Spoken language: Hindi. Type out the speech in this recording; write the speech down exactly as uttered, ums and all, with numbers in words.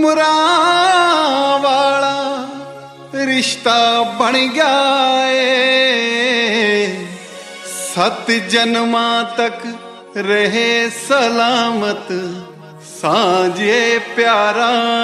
उमरां वाला रिश्ता बन गया है, सत जन्मां तक रहे सलामत सांझे प्यारा।